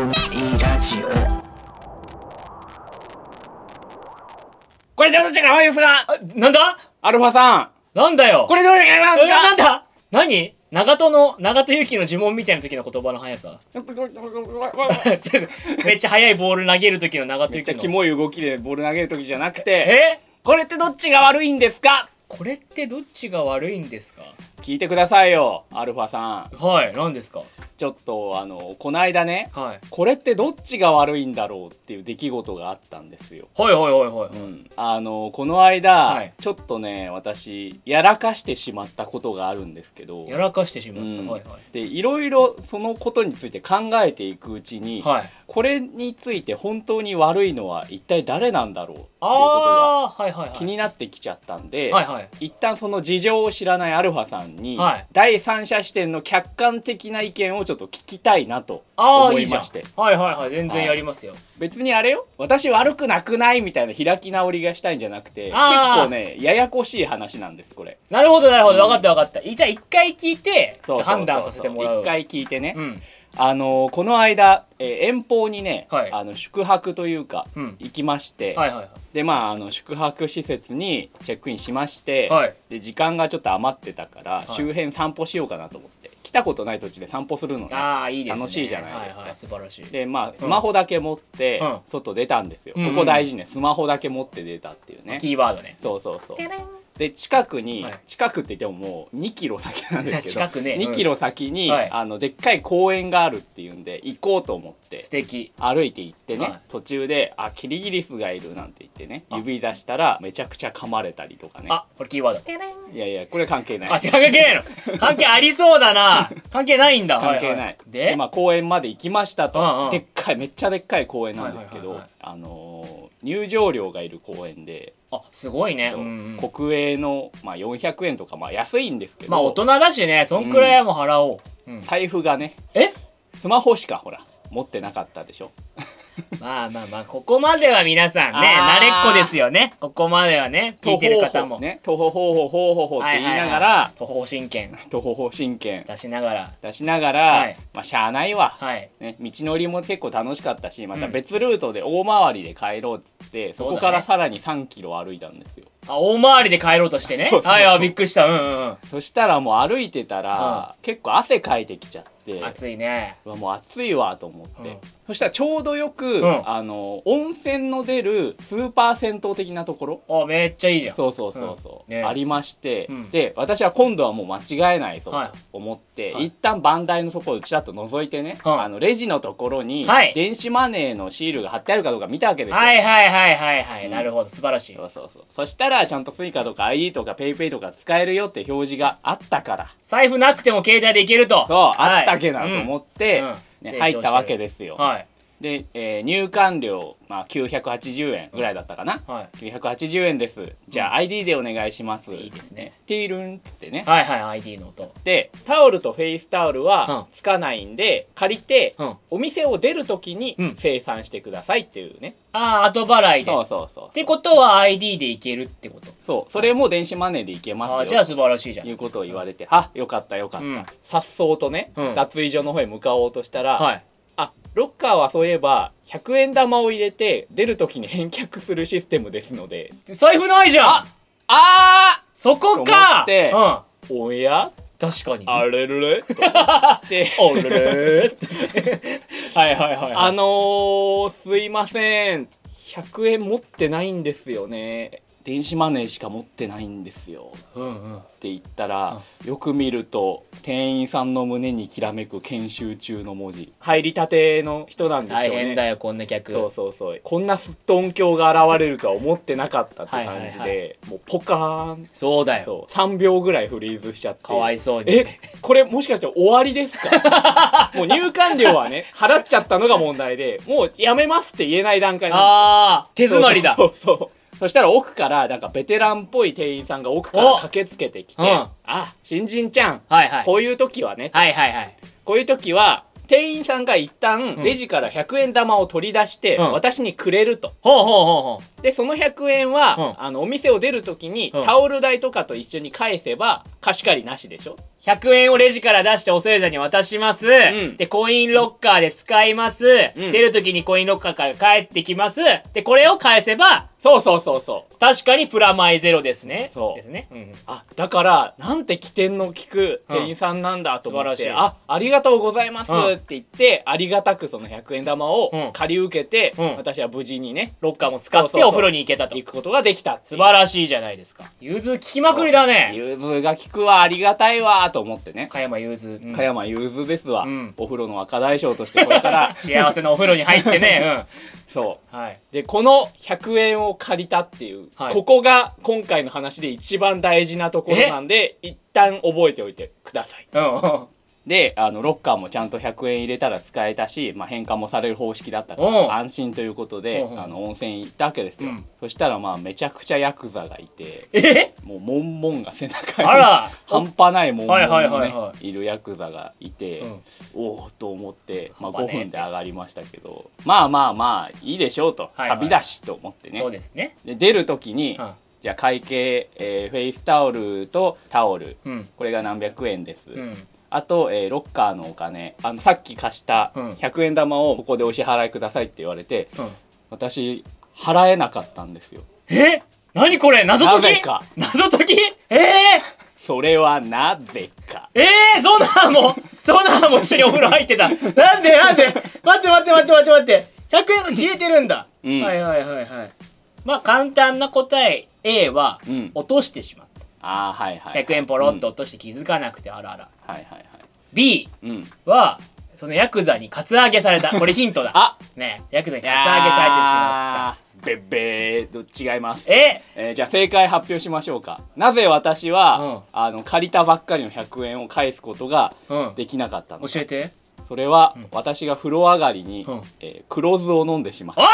ラジオ。 これでどっちが悪いですか？ なんだアルファさん。 なんだよこれどっちが悪いですか？ なんだ何長門ゆきの呪文みたいな時の言葉の速さめっちゃ速いボール投げる時の長門めっちゃゆきのキモい動きでボール投げる時じゃなくて、これってどっちが悪いんですか？ これってどっちが悪いんですか？ 聞いてくださいよ、アルファさん。 はい何ですか？ ちょっとこないだね、 はいこれってどっちが悪いんだろうっていう出来事があったんですよ。 はいはいはいはい、 この間、 はいちょっとね私やらかしてしまったことがあるんですけど、 やらかしてしまった、 うんはいはいでいろいろそのことについて考えていくうちに、 はいこれについて本当に悪いのは一体誰なんだろうっていうことがああはいはいはい気になってきちゃったんで、 はいはい一旦その事情を知らないアルファさんに、 はい第三者視点の客観的な意見をちょっと聞きたいなとああいいじゃん思いまして。 はいはいはい全然やりますよ、 別にあれよ、私悪くなくないみたいな開き直りがしたいんじゃなくて、結あー構ねややこしい話なんですこれ。 なるほどなるほど、 うん分かった分かった。じゃあ一回聞いてそうそうそうそう判断させてもらう。 一回聞いてね、 うんこの間、遠方にね、 はい宿泊というか、 うん行きまして、 はいはいで宿泊施設にチェックインしまして、 はいで時間がちょっと余ってたから、 い周辺散歩しようかなと思って来たことない土地で散歩するのね。 ああいいですね。 楽しいじゃないですかはいはい素晴らしい。 でスマホだけ持って、 うん外出たんですよ、 うんうんここ大事ね、スマホだけ持って出たっていうね。 キーワードね。 そうそうそう。で近くに、 はい近くって言ってももう2キロ先なんですけど近くね 2キロ先に、 はいでっかい公園があるっていうんで行こうと思って素敵。 歩いて行ってね、 はい途中でキリギリスがいるなんて言ってね指出したらめちゃくちゃ噛まれたりとかね。 あこれキーワード。 いやいやこれ関係ない。 あ違う関係ないの。関係ありそうだな。関係ないんだ。 関係ない。 はいはいで公園まで行きましたと、 うんうんでっかいめっちゃでっかい公園なんですけど、 はいはい入場料がいる公園で、 あすごいね。 そううんうん国営の、400円とか安いんですけど、 まあ大人だしねそんくらいはもう払おう。うん財布がねえスマホしかほら持ってなかったでしょ。 まあまあまあここまでは皆さんねあー慣れっこですよね。ここまではね聞いてる方も。 ねとほほほほほほって言いながら、 途方神経とほほ神経出しながら。 出しながら、 はいしゃあないわ、 はい。 ね、道のりも結構楽しかったしまたうん別ルートで大回りで帰ろうって、そこからさらに3キロ歩いたんですよ。 あ大回りで帰ろうとしてね。 そうそうそうはいあびっくりした。うんうんうん。 そしたらもう歩いてたら、結構汗かいてきちゃって暑いね。 うわもう暑いわと思って、 うんそしたらちょうどよく、 ん温泉の出るスーパー銭湯的なところ、 あめっちゃいいじゃん。 そうそうそうそう、 うんねありまして、 うんで私は今度はもう間違えないぞとはい思って、 はい一旦番台のところをちらっと覗いてね、 うんレジのところにはい電子マネーのシールが貼ってあるかどうか見たわけですよ。 はいはいはいはいはい、 うんなるほど素晴らしい。 そうそうそう。そしたらちゃんとスイカとか ID とか PayPay とか使えるよって表示があったから、 財布なくても携帯でいけると。 そう、 はいあったけなと思って、 うんうんね成長してる入ったわけですよ。 はいで、入館料、980円ぐらいだったかな、 は 980円です。じゃあ ID でお願いします。 いいですね。 ティールンっつってね。 はいはい ID の音。 でタオルとフェイスタオルうんはつかないんで、借りて、 うんお店を出る時にうん生産してくださいっていうね、 ああ後払いで。 そうそうそうってことは ID でいけるってこと。 そうそれも電子マネーでいけますよ、 あじゃあ素晴らしいじゃん。 いうことを言われて、あよかったよかった、 うんさっそうとね、 うん脱衣所の方へ向かおうとしたら、 はい。 ロッカーはそういえば100円玉を入れて出る時に返却するシステムですので、 財布ないじゃん。 あそこか。 と思ってうん。 おや確かに。 あれれれと思っておれれって。はいはいはいはい。 すいません100円持ってないんですよね、電子マネーしか持ってないんですようんうん。 って言ったら、よく見ると店員さんの胸にきらめく研修中の文字、入りたての人なんでしょうね。 大変だよこんな客。 そうそうそう、こんなすっとんきょうが現れるとは思ってなかったって感じで、 はいはいはもうポカーン、 そうだよ。 そう3秒ぐらいフリーズしちゃって、 かわいそうに。 これもしかして終わりですかもう入館料はね払っちゃったのが問題で、もうやめますって言えない段階なんですよ。 ああ手詰まりだ。 そうそうそう。そしたら奥からなんかベテランっぽい店員さんが奥から駆けつけてきて、 うんあ新人ちゃん、 はいはい。 こういう時はね、 はいはいはい。 こういう時は店員さんが一旦レジから100円玉を取り出して私にくれると。 ほうほうほうほでその100円はお店を出る時にタオル代とかと一緒に返せば貸し借りなしでしょ。 100円をレジから出しておそれぞれに渡します、でコインロッカーで使います、出る時にコインロッカーから帰ってきます。でこれを返せばそうそうそうそう、 確かにプラマイゼロですね。 そうですね、 あ、だからなんて起点の利く店員さんなんだと思って、 素晴らしい。 ありがとうございますって言って、ありがたくその100円玉を借り受けて、私は無事にねロッカーも使ってお風呂に行けたと。 行くことができた。 素晴らしいじゃないですか。融通聞きまくりだね。 融通が利くわ、ありがたいわと思ってね。 加山融通、 加山融通ですわ、お風呂の若大将としてこれから幸せなお風呂に入ってね、 そう、 はい、 でこの100円を借りたっていう、ここが今回の話で一番大事なところなんで一旦覚えておいてください。でロッカーもちゃんと100円入れたら使えたし、返還もされる方式だったから安心ということで温泉行ったわけですよ。そしたらめちゃくちゃヤクザがいて、もうモンモンが背中に半端ないモンモンがねいるヤクザがいて、おおと思って5分で上がりましたけど、まあいいでしょうと、旅だしと思ってね。 そうですね。 で出る時にじゃあ会計、フェイスタオルとタオル、これが何百円です、あと、ロッカーのお金、さっき貸した100円玉をここでお支払いくださいって言われて、私払えなかったんですよ。 何これ、謎解き。 なぜか。 謎解き。 それはなぜか。 ゾナーも一緒にお風呂入ってた。なんで待って100円が消えてるんだ。はい。簡単な答え A は落としてしまった。100円ポロッと落として気づかなくて、あらあら。B はそのヤクザにカツアゲされた。これヒントだ。ね、ヤクザにカツアゲされてしまった。 違います。じゃあ正解発表しましょうか。なぜ私は借りたばっかりの100円を返すことができなかったのか。 教えて。 それは私が風呂上がりに黒酢を飲んでしまった。 おい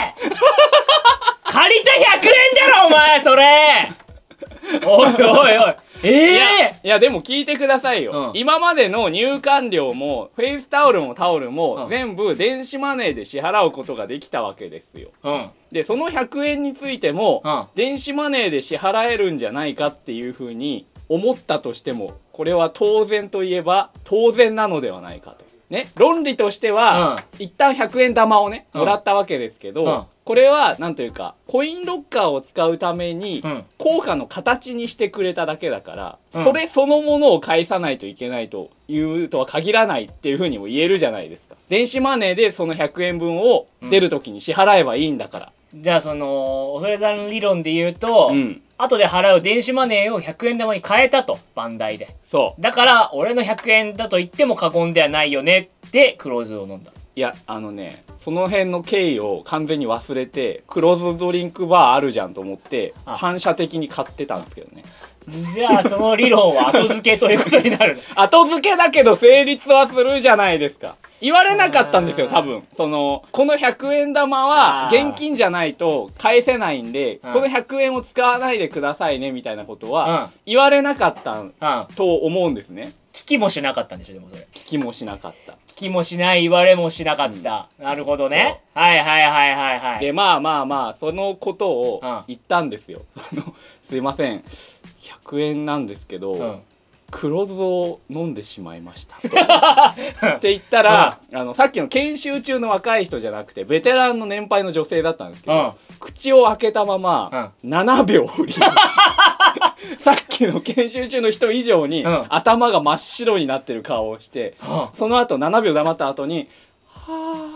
借りた100円だろお前それ。おいいやでも聞いてくださいよ、今までの入館料もフェイスタオルもタオルも全部電子マネーで支払うことができたわけですよ。でその100円についても電子マネーで支払えるんじゃないかっていうふうに思ったとしても、これは当然といえば当然なのではないかとね。論理としては一旦100円玉をねもらったわけですけど、これはなんというかコインロッカーを使うために硬貨の形にしてくれただけだから、それそのものを返さないといけないというとは限らないっていうふうにも言えるじゃないですか。電子マネーでその100円分を出る時に支払えばいいんだから。 じゃあその恐山理論で言うと、後で払う電子マネーを100円玉に変えたと、バンダイで。そうだから俺の100円だと言っても過言ではないよねって黒酢を飲んだ。 いやその辺の経緯を完全に忘れて、黒酢ドリンクバーあるじゃんと思って反射的に買ってたんですけどね。 じゃあその理論は後付けということになる。 後付けだけど成立はするじゃないですか。言われなかったんですよ多分。この100円玉は現金じゃないと返せないんで、この100円を使わないでくださいねみたいなことは言われなかったと思うんですね。 聞きもしなかったんでしょ。でもそれ聞きもしなかった。 聞きもしない、言われもしなかった、なるほどね。はいでそのことを言ったんですよ。すいません100円なんですけど、黒酢を飲んでしまいましたって言ったら、さっきの研修中の若い人じゃなくてベテランの年配の女性だったんですけど、口を開けたまま7秒振りましたさっきの研修中の人以上に頭が真っ白になってる顔をして、その後7秒黙った後には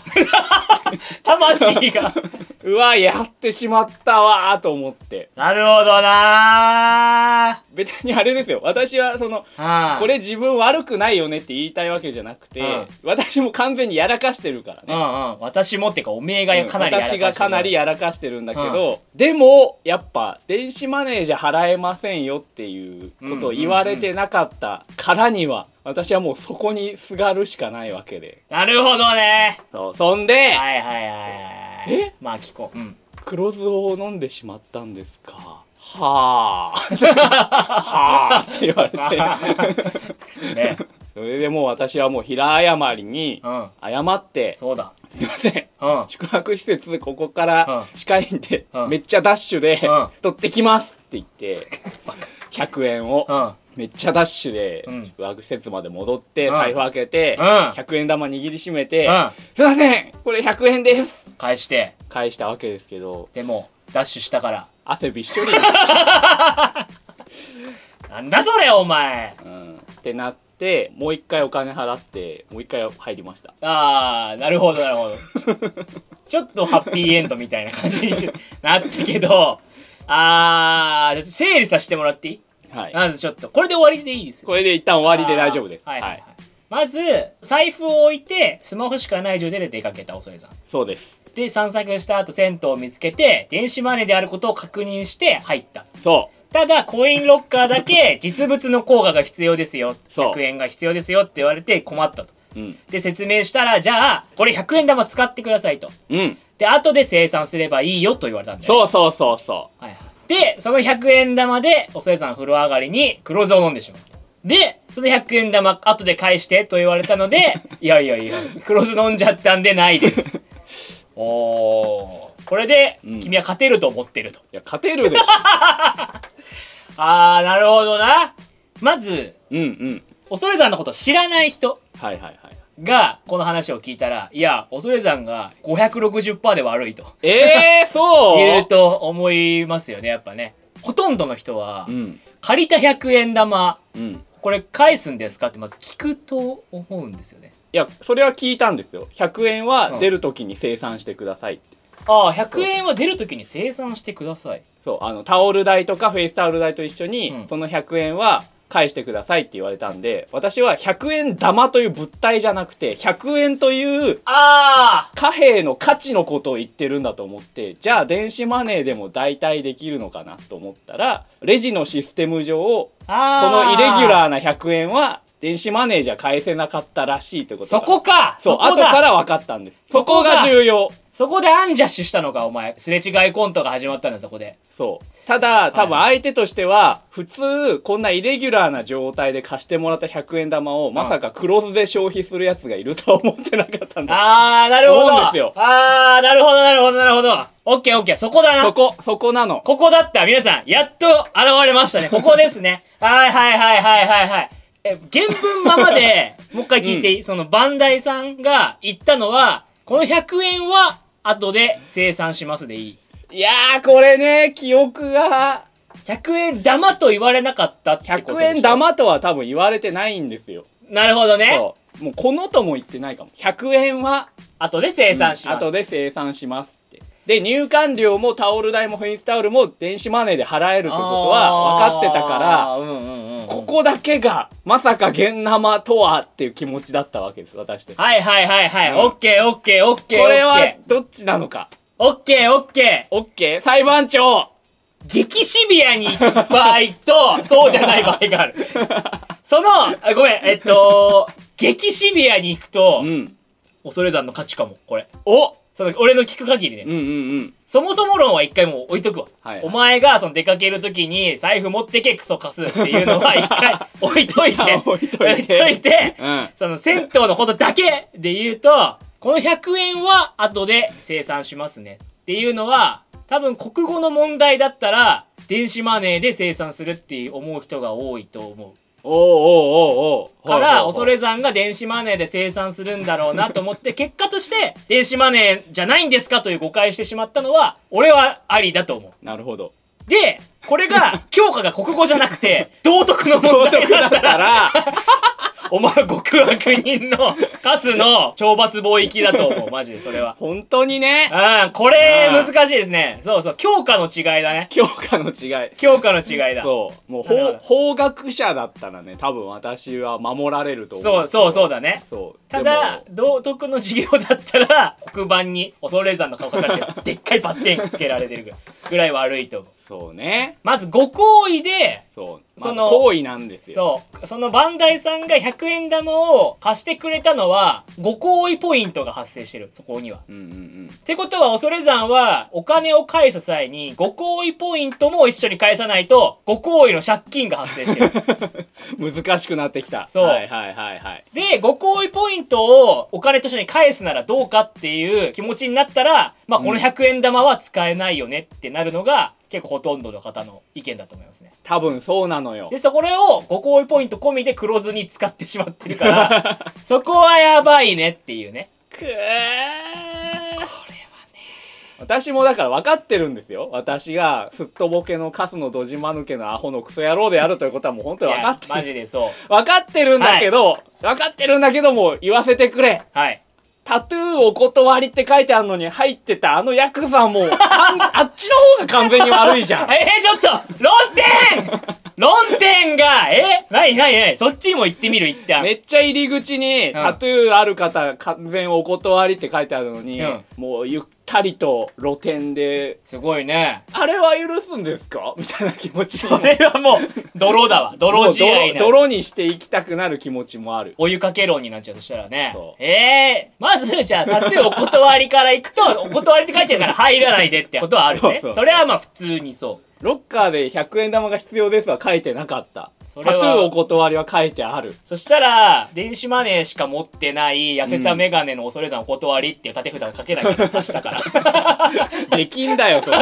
魂がうわやってしまったわーと思って。 なるほどなー。 別にあれですよ、私はこれ自分悪くないよねって言いたいわけじゃなくて、私も完全にやらかしてるからね。 私もっていうかおめえがかなりやらかしてる、 私がかなりやらかしてるんだけど、でもやっぱ電子マネーじゃ払えませんよっていうことを言われてなかったからには、私はもうそこにすがるしかないわけで。 なるほどね。 そんで聞こう。 黒酢を飲んでしまったんですか。はあはあって言われてね。 それでもう私はもう平謝りに謝って、 そうだ、 すいません、宿泊施設ここから近いんで、めっちゃダッシュで取ってきますって言って100円をめっちゃダッシュで宿泊施設まで戻って財布開けて100円玉握りしめて、すいませんこれ100円です返したわけですけど、 でもダッシュしたから汗びっしょりになっちゃうなんだそれお前、 ってなってもう一回お金払ってもう一回入りました。 ああ、なるほどなるほどちょっとハッピーエンドみたいな感じになったけど、ちょっと整理させてもらっていい？はい。まずちょっとこれで終わりでいいですよ。 これで一旦終わりで大丈夫です。 はいはいはい。まず財布を置いてスマホしかない状態で出かけた恐れさん。 そうです。 で散策した後銭湯を見つけて電子マネーであることを確認して入った。 そう。 ただコインロッカーだけ実物の硬貨が必要ですよ、100円が必要ですよって言われて困ったと、で説明したら、じゃあこれ100円玉使ってくださいと、で後で清算すればいいよと言われたんだよ、 そう、 はいはい、でその100円玉でおそれさん風呂上がりに黒酢を飲んでしまう。でその100円玉後で返してと言われたのでいや黒酢飲んじゃったんでないですおー、これで君は勝てると思ってると。 いや勝てるでしょあー、なるほどな。まず恐山のこと知らない人がこの話を聞いたら、いや恐山が 560% で悪いとそう言うと思いますよね。やっぱね、ほとんどの人は、借りた100円玉、これ返すんですかってまず聞くと思うんですよね。 いやそれは聞いたんですよ。100円は出るときに清算してくださいって。 ああ、100円は出るときに清算してください。 そうタオル代とかフェイスタオル代と一緒に、その100円は返してくださいって言われたんで、私は100円玉という物体じゃなくて100円という貨幣の価値のことを言ってるんだと思って、じゃあ電子マネーでも代替できるのかなと思ったら、レジのシステム上そのイレギュラーな100円は電子マネーじゃ返せなかったらしいってことが、 そこか、 そう後から分かったんです。そこが重要。 そこでアンジャッシュしたのかお前。すれ違いコントが始まったんだそこで。 そうただ多分相手としては普通こんなイレギュラーな状態で貸してもらった100円玉をまさか黒酢で消費するやつがいるとは思ってなかったんだ。 なるほど。 思うんですよ。 なるほど。オッケー、そこだな。 そこなの。 ここだった。皆さんやっと現れましたね。ここですね。はい。原文ままでもう一回聞いていい？そのバンダイさんが言ったのは、この100円は後で清算しますでいい。 いやーこれね、記憶が 100円玉と言われなかったってことでしょ。 100円玉とは多分言われてないんですよ。 なるほどね。 もうこのとも言ってないかも。100円は後で清算します、 後で清算しますって。で入館料もタオル代もフェイスタオルも電子マネーで払えるってことは分かってたから、ここだけがまさか現生とはっていう気持ちだったわけです、私たち。 はい、オッケー。 これはどっちなのか。 オッケー。 裁判長、 激シビアに行く場合とそうじゃない場合があるそのごめん、激シビアに行くと、恐山の勝ちかもこれ。その俺の聞く限りね、そもそも論は一回もう置いとくわ、お前がその出かける時に財布持ってけクソ貸すっていうのは一回置いといてその銭湯のことだけで言うと、この100円は後で清算しますねっていうのは、多分国語の問題だったら電子マネーで清算するって思う人が多いと思う。から恐山が電子マネーで清算するんだろうなと思って、結果として電子マネーじゃないんですかという誤解してしまったのは俺はありだと思う。 なるほど。 でこれが教科が国語じゃなくて道徳の問題だったらお前極悪人のカスの懲罰貿易だと思う。マジでそれは本当にね。 これ難しいですね。そう教科の違いだね。 教科の違いだ。そうもう法学者だったらね、多分私は守られると思う。 そうだね。ただ道徳の授業だったら黒板に恐山の顔描かれてでっかいバッテンつけられてるぐらい悪いと思う。 そうね。 まずご好意で、 そう。その行為なんですよ。 そう。そのバンダイさんが100円玉を貸してくれたのは、ご好意ポイントが発生してる。そこには。ってことは、恐山はお金を返す際に、ご好意ポイントも一緒に返さないと、ご好意の借金が発生してる。難しくなってきた。 そう。 はいはいはいはい。 で、ご好意ポイントをお金としてに返すならどうかっていう気持ちになったら、まあこの100円玉は使えないよねってなるのが、結構ほとんどの方の意見だと思いますね。 多分そうなのよ。 で、それをご好意ポイント込みで黒酢に使ってしまってるから、そこはやばいねっていうね。これはね。 私もだから分かってるんですよ。私がすっとぼけのカスのドジマヌケのアホのクソ野郎であるということはもう本当に分かってる。 マジでそう。 分かってるんだけど、分かってるんだけども言わせてくれ。 はい。 タトゥーお断りって書いてあるのに入ってたあのヤクザもあっちの方が完全に悪いじゃん。 ちょっと論点が何そっちも行ってみる一旦。 めっちゃ入り口に、タトゥーある方完全お断りって書いてあるのに、もうゆったりと露店で。 すごいね。 あれは許すんですかみたいな気持ち。 それはもう泥だわ。泥試合な。 泥にしていきたくなる気持ちもある。 お湯かけ論になっちゃうとしたらね。まずじゃあタトゥーお断りから行くと、お断りって書いてるから入らないでってことはあるね。それはまあ普通にそう。 ロッカーで100円玉が必要ですは書いてなかった。タトゥーお断りは書いてある。 そしたら、電子マネーしか持ってない痩せたメガネの恐山お断りっていう立て札書けないけど、明日から。 できんだよ、それ。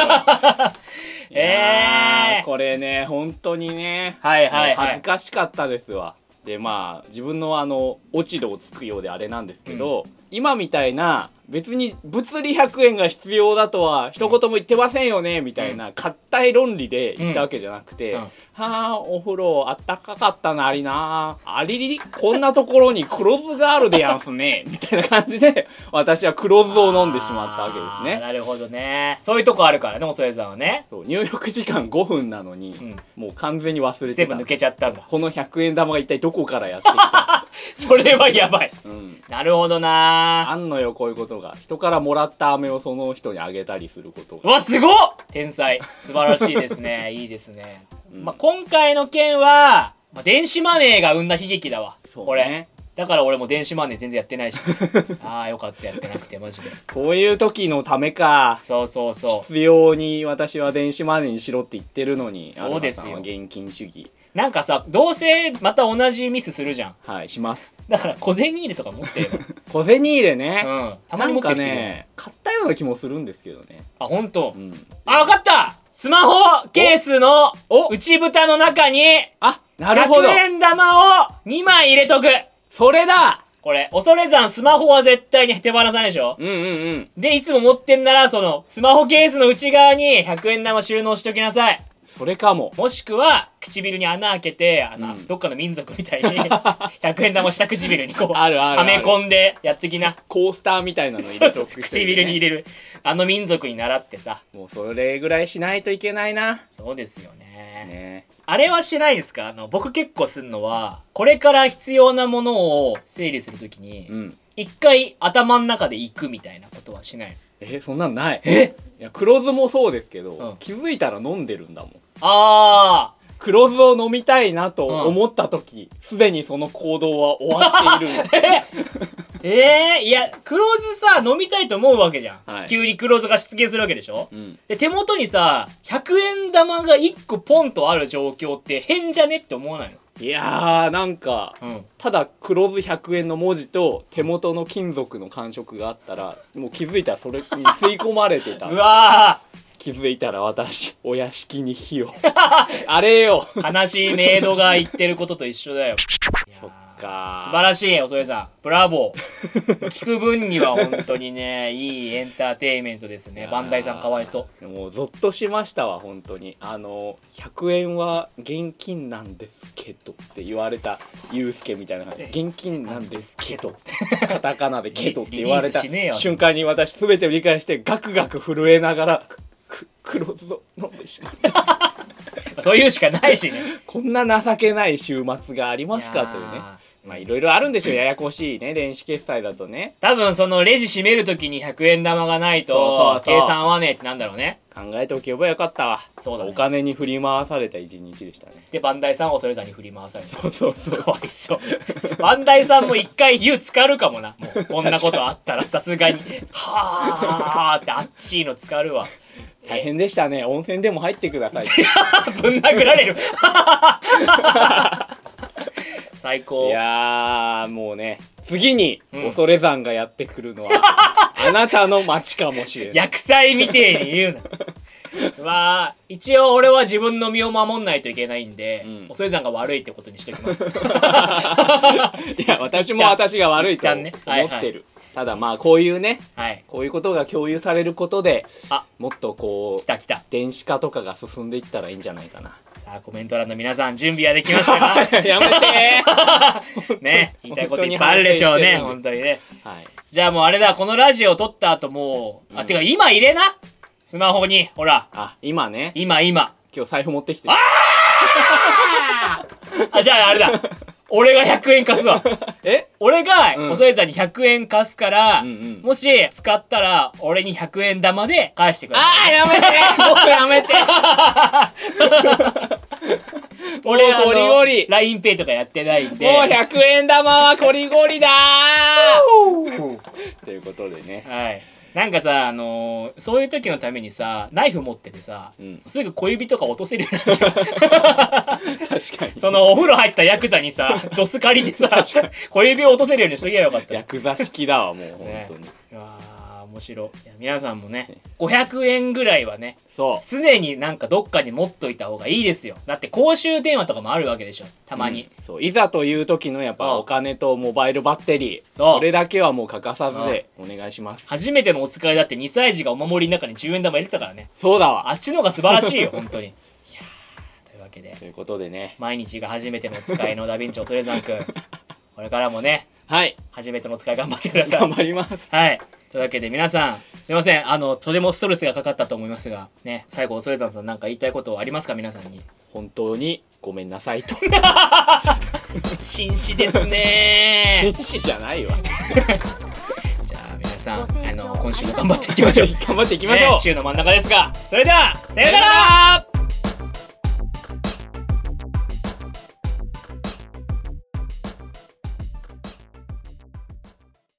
これね、本当にね。恥ずかしかったですわ。で、まあ、自分の落ち度をつくようであれなんですけど、今みたいな、別に物理100円が必要だとは一言も言ってませんよねみたいな硬い論理で言ったわけじゃなくて、はあお風呂あったかかったなりなありりこんなところに黒酢があるでやんすねみたいな感じで私は黒酢を飲んでしまったわけですね。 なるほどね。そういうとこあるからね、おそれさんはね。 入浴時間5分なのに、もう完全に忘れてた。 全部抜けちゃったんだ。 この100円玉が一体どこからやってきたそれはやばい。なるほどな。 あんのよこういうことが。人からもらった飴をその人にあげたりすることが。 うわすごっ、天才、素晴らしいですね。いいですね。まあ今回の件は、電子マネーが生んだ悲劇だわ。これだから俺も電子マネー全然やってないし。ああよかったやってなくてマジで。 こういう時のためか。 そうそうそう。 必要に私は電子マネーにしろって言ってるのに。 そうですよ。 現金主義。 なんかさ、どうせまた同じミスするじゃん。 はい、します。 だから小銭入れとか持ってよ。 小銭入れね。 たまに持ってるね。買ったような気もするんですけどね。 あ、ほんと？あ、わかった！スマホケースの内蓋の中に、 なるほど。 100円玉を2枚入れとく。 それだ！ これ、恐山スマホは絶対に手放さないでしょ？で、いつも持ってんなら、スマホケースの内側に100円玉収納しときなさい。 それかも。 もしくは、唇に穴開けて、どっかの民族みたいに、100円玉下唇にこう、はめ込んでやっときな。 コースターみたいなの入れとく。 唇に入れる。あの民族に習ってさ。 もうそれぐらいしないといけないな。 そうですよね。あれはしないですか？僕結構するのは、これから必要なものを整理するときに、一回頭の中で行くみたいなことはしないの？ そんなんない。いや、黒酢もそうですけど、気づいたら飲んでるんだもん。黒酢を飲みたいなと思った時、すでにその行動は終わっている。 いや、黒酢さ、飲みたいと思うわけじゃん。急に黒酢が出現するわけでしょ？で、手元にさ、100円玉が1個ポンとある状況って変じゃねって思わないの？ いやー、なんか、ただ黒酢100円の文字と手元の金属の感触があったら、もう気づいたらそれに吸い込まれてた。 うわー、 気づいたら私、お屋敷に火を。あれよ。 悲しいメイドが言ってることと一緒だよ。 そっか。 素晴らしい、おそれさん。ブラボー。聞く分には本当にね、いいエンターテインメントですね。バンダイさんかわいそう。 もうゾッとしましたわ、本当に。100円は現金なんですけどって言われたユウスケみたいな感じで、現金なんですけど。カタカナでけどって言われた瞬間に私全てを理解してガクガク震えながら、黒酢を飲んでしまった。 そういうしかないしね。 こんな情けない週末がありますかというね。まあいろいろあるんでしょう、ややこしいね、電子決済だとね。 多分そのレジ閉めるときに100円玉がないと計算合わねえってなんだろうね。 考えておけばよかったわ。 そうだね。 お金に振り回された一日でしたね。 でバンダイさんは恐山に振り回された。 そうかわいそう。バンダイさんも一回湯浸かるかもな。もうこんなことあったらさすがにはーってあっちいの浸かるわ。 大変でしたね。温泉でも入ってください。 ぶん殴られる。最高。 いやーもうね、次に恐山がやってくるのは、あなたの町かもしれない。 薬剤みてえに言うな。まあ一応俺は自分の身を守んないといけないんで、恐山が悪いってことにしておきます。いや私も私が悪いと思ってる。ただまあこういうね、こういうことが共有されることで、もっとこう電子化とかが進んでいったらいいんじゃないかな。 さあコメント欄の皆さん準備はできましたか？ やめてね、言いたいこといっぱいあるでしょうね、本当にね。じゃあもうあれだ、このラジオ撮った後もう、てか今入れな、スマホに、ほら。 今ね。 今。 今日財布持ってきてる。 じゃああれだ。俺が100円貸すわ。俺が細江さんに100円貸すから、もし使ったら俺に100円玉で返してください。 やめて僕やめて俺ゴリゴリ LINEPay とかやってないんで、 もう100円玉はゴリゴリだということでね、 なんかさ、そういう時のためにさ、ナイフ持っててさ、すぐ小指とか落とせるようにしとけ。確かに。 そのお風呂入ったヤクザにさ、ドス借りでさ、小指を落とせるようにしとけばよかった。 ヤクザ式だわ、もう本当に。 面白い。皆さんもね、500円ぐらいはね、 そう。 常になんかどっかに持っといた方がいいですよ。だって公衆電話とかもあるわけでしょ、たまに。 そう、いざという時のやっぱお金とモバイルバッテリー、これだけはもう欠かさずでお願いします。 初めてのお使いだって2歳児がお守りの中に10円玉入れてたからね。 そうだわ。 あっちの方が素晴らしいよ、本当に。いやー、というわけで。 ということでね。 毎日が初めてのお使いのダヴィンチ恐山くん。これからもね、初めてのお使い頑張ってください。 頑張ります。 というわけで皆さん、すいません。とてもストレスがかかったと思いますが、ね、最後、恐山さんなんか言いたいことありますか、皆さんに。 本当にごめんなさいと。 紳士ですねー。紳士じゃないわ。 じゃあ皆さん、今週も頑張っていきましょう。 頑張っていきましょう。 週の真ん中ですが、それでは、さよなら。